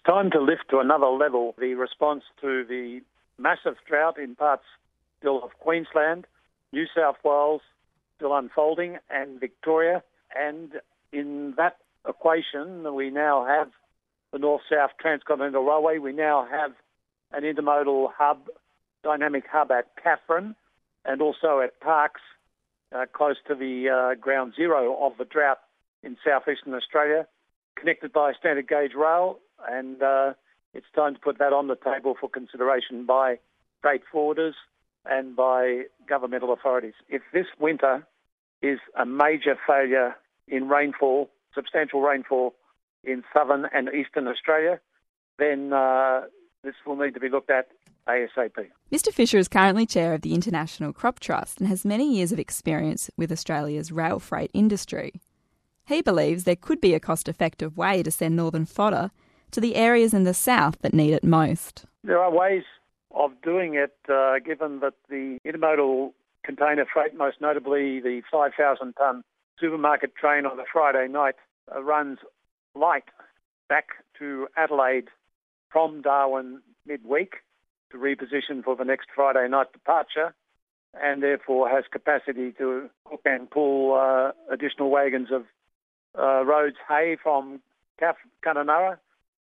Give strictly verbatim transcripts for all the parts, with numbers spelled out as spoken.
time to lift to another level the response to the massive drought in parts still of Queensland, New South Wales, still unfolding, and Victoria. And in that equation, we now have the North-South Transcontinental Railway. We now have an intermodal hub, dynamic hub at Katherine, and also at Parkes, uh, close to the uh, ground zero of the drought in southeastern Australia, connected by standard gauge rail, and uh, it's time to put that on the table for consideration by freight forwarders and by governmental authorities. If this winter is a major failure in rainfall, substantial rainfall in southern and eastern Australia, then uh, this will need to be looked at ASAP. Mister Fisher is currently chair of the International Crop Trust and has many years of experience with Australia's rail freight industry. He believes there could be a cost-effective way to send northern fodder to the areas in the south that need it most. There are ways of doing it, uh, given that the intermodal container freight, most notably the five thousand tonne supermarket train on a Friday night, uh, runs light back to Adelaide from Darwin midweek to reposition for the next Friday night departure, and therefore has capacity to hook and pull uh, additional wagons of uh, Rhodes hay from Caf- Kununurra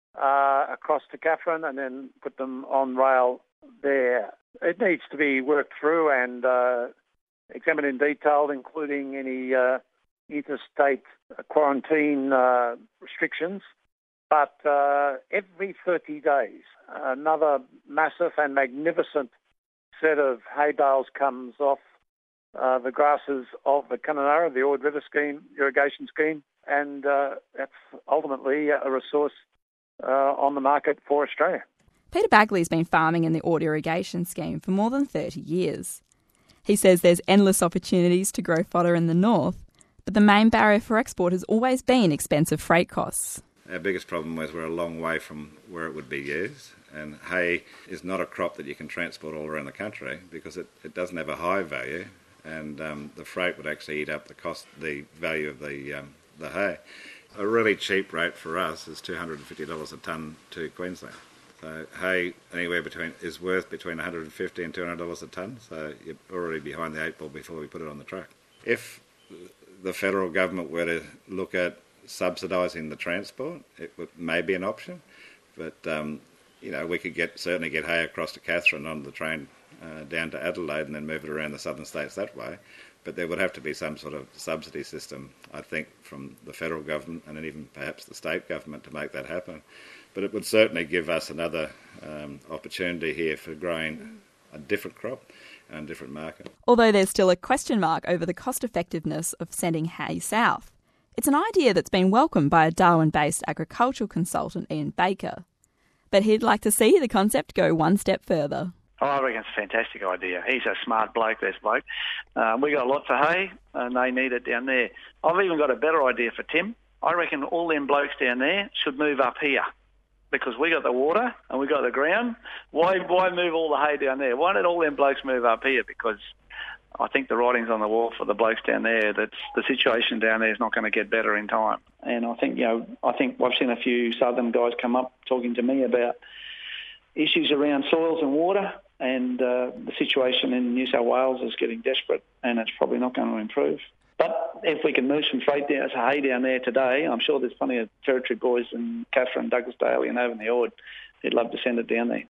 uh, across to Katherine and then put them on rail there. It needs to be worked through and uh, examined in detail, including any uh, interstate quarantine uh, restrictions. But uh, every thirty days, another massive and magnificent set of hay bales comes off uh, the grasses of the Kununurra, the Ord River scheme, irrigation scheme, and uh, that's ultimately a resource uh, on the market for Australia. Peter Bagley's been farming in the Ord irrigation scheme for more than thirty years. He says there's endless opportunities to grow fodder in the north, but the main barrier for export has always been expensive freight costs. Our biggest problem was we're a long way from where it would be used, and hay is not a crop that you can transport all around the country because it, it doesn't have a high value, and um, the freight would actually eat up the cost, the value of the um, the hay. A really cheap rate for us is two hundred fifty dollars a tonne to Queensland. So hay anywhere between is worth between one hundred fifty dollars and two hundred dollars a tonne, so you're already behind the eight ball before we put it on the truck. If the federal government were to look at subsidising the transport, it would, may be an option, but um, you know, we could get certainly get hay across to Katherine on the train uh, down to Adelaide and then move it around the southern states that way. But there would have to be some sort of subsidy system, I think, from the federal government and even perhaps the state government to make that happen. But it would certainly give us another um, opportunity here for growing a different crop and a different market. Although there's still a question mark over the cost effectiveness of sending hay south, it's an idea that's been welcomed by a Darwin-based agricultural consultant, Ian Baker. But he'd like to see the concept go one step further. Oh, I reckon it's a fantastic idea. He's a smart bloke, this bloke. Um, we got lots of hay, and they need it down there. I've even got a better idea for Tim. I reckon all them blokes down there should move up here because we got the water and we got the ground. Why why move all the hay down there? Why don't all them blokes move up here? Because I think the writing's on the wall for the blokes down there that the situation down there is not going to get better in time. And I think, you know, I think I've seen a few southern guys come up talking to me about issues around soils and water, and uh, the situation in New South Wales is getting desperate, and it's probably not going to improve. But if we can move some freight down, some hay down there today, I'm sure there's plenty of Territory boys in Katherine, Douglasdale and over in the Ord who'd love to send it down there.